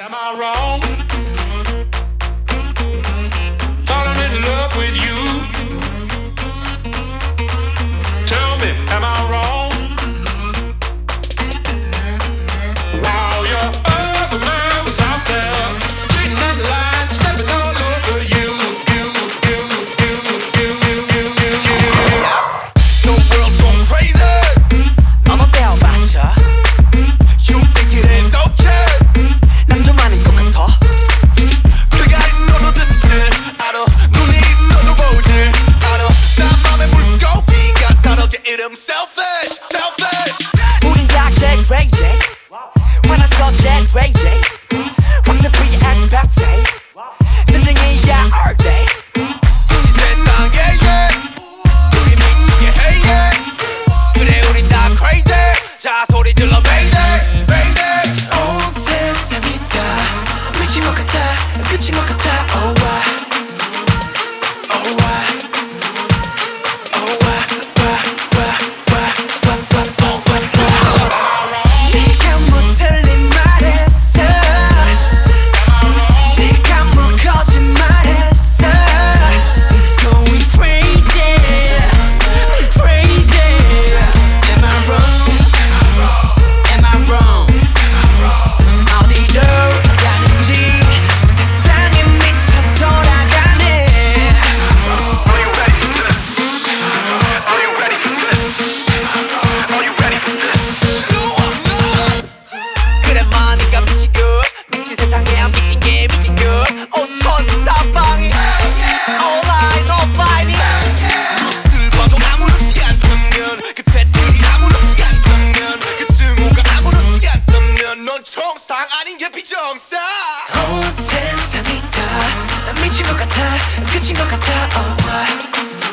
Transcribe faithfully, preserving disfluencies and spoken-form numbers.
Am I wrong? Falling in love with you. Tell me, am I wrong? While your other man was out there, cheating that line, stepping all over you. You, you, you, you, you, you, you, you. The world's going crazy. 어머 떼어맞춰. You think it is okay? 난 좀 아닌 것 같아. 그가 있어도 듣지 않아. 눈이 있어도 보지 않아. 다 맘에 물고기가 서럽게 이름 selfish, selfish. 우린 다 that crazy. 화나서 that crazy. 황새 free as party. 전쟁이야 all day. 이 세상에 yeah. 우리 미치게 해 yeah. 그래 우린 다 crazy. 자 소리 질러 mayday, mayday. 온 세상이 다 미친 것 같아. 끝인 것 같아. Oh why? Oh why? Oh why? Why? Why? Why? Why? Why? Why? Why? Why? 네가 뭐 틀린 말했어. 네가 뭐 거짓말했어. Going crazy, crazy. Am I wrong? Am I wrong? 어디로 가는지 세상에 미쳐 돌아가네. Are you ready for this? Are you ready for this? Are you ready for this? No, I'm not. 그래 많이가 미친 것 미친 세상에 미친 게 미친 것 오천 사방이 All I know fighting. 뉴스를 봐도 아무렇지 않다면 그 댓글이 아무렇지 않다면 그 증오가 아무렇지 않다면 넌 정상 아닌 게 비정상. 온 세상이 다 미친 것 같아 끝인 것 같아. Oh why?